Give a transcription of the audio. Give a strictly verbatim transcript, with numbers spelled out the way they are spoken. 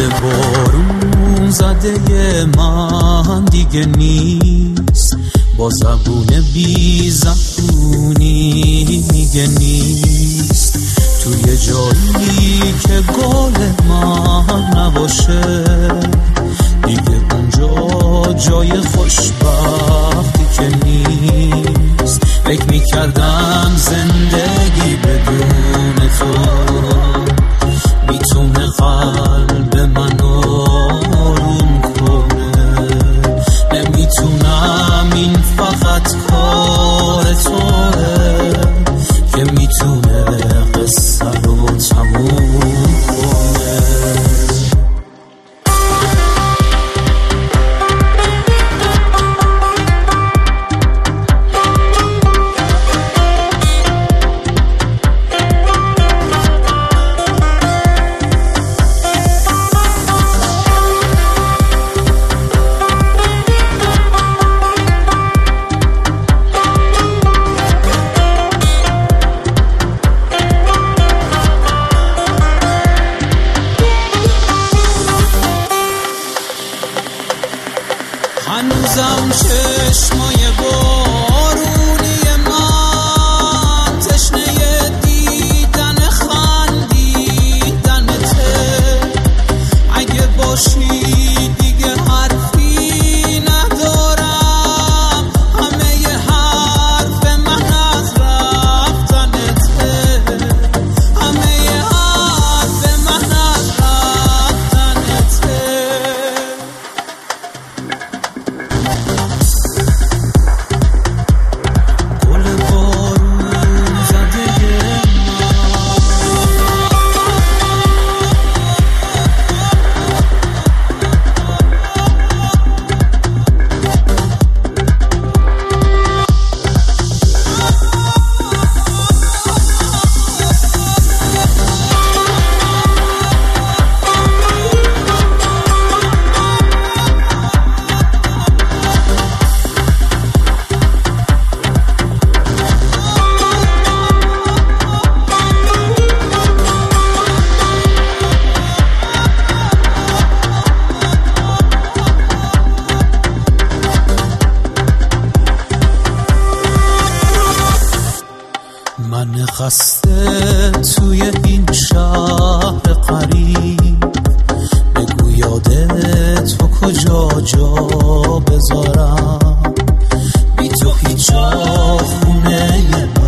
بارون زده من دیگه نیست، با زبون بی زبونی میگه نیست. توی جایی که گل من نباشه دیگه اونجا جای خوشبختی که نیست. فکر میکردم زندگی بدون تو میتونه قلب منو آروم کنه. نمیتونم، این فقط کار توه که میتونه قصه رو تموم کنه. هنوزم چشمای بارونی من تشنه دیدن خندیدنته. اگه باشی دیگه حرفی ندارم، همه ی حرف من از رفتنته. همه ی حرف من از رفتنته. من خسته توی این شهر قریب، بگو یادت تو کجا جا بذارم. بی تو هیچ جا خونه